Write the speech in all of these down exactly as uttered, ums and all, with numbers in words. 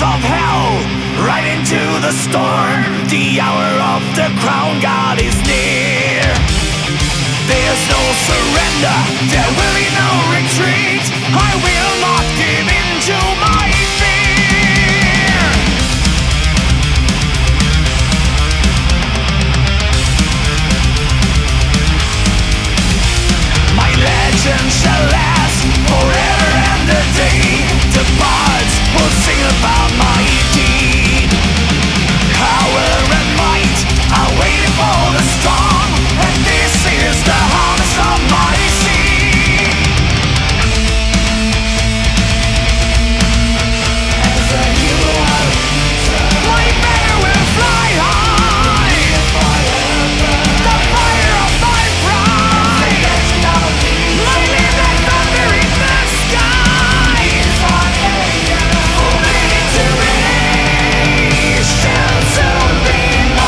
of hell, right into the storm. The hour of the crown god is near. There's no surrender, there will be no retreat. I will not give in to my fear. My legend shall last forever and a day. The bards will sing about my deed. Power and might are waiting for the strong, and this is the harvest of my seed. As a hero I return, my banner will fly high. The fire of my pride, my name that thunder in the sky. For victory shall soon be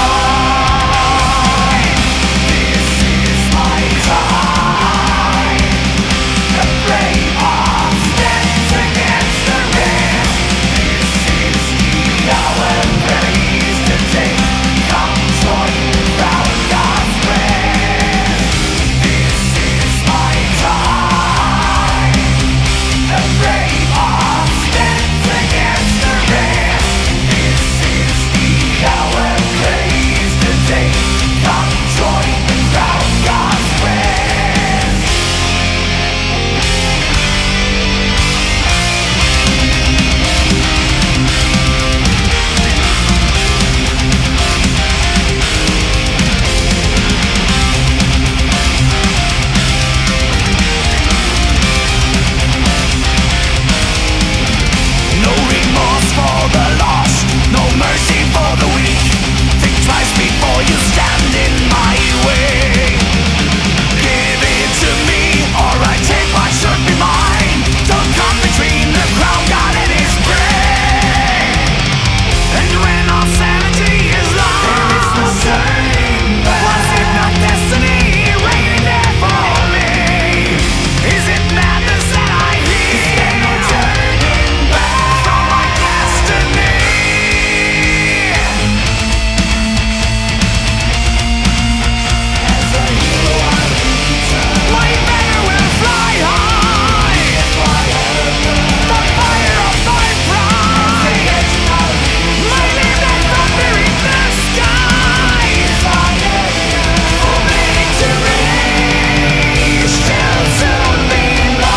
mine. This is my time. The brave heart stands against the rest. This is the hour praise to take. Come join round God's rest. This is my time. The brave heart stands against the rest. This is the hour praise to take. Come join round God's rest. No remorse for the lost, no mercy for the weak. Think twice before you stand in my way. Give it to me, or I take what should be mine. Don't come between the crown god and his prey. And when all sanity is lost, there is no turning back. Was it not destiny waiting there for me? Is it madness that I hear? Is there no turning back from my destiny? As a hero I return, my banner will fly high. The fire of my pride, my name that thunder in the sky. For victory shall soon be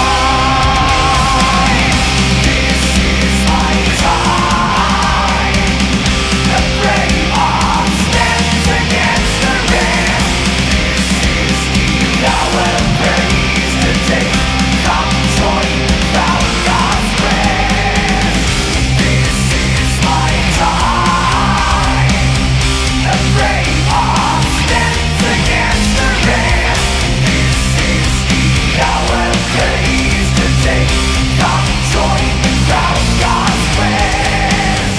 mine. This is my time. The brave heart stands against the rest. This is the hour praise to take. Come join round God's rest. This is my time. The brave heart stands against the rest. This is the hour praise to take. Come join round God's rest.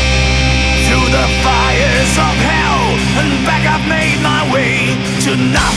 Through the fires of hell and back I've made my way to now.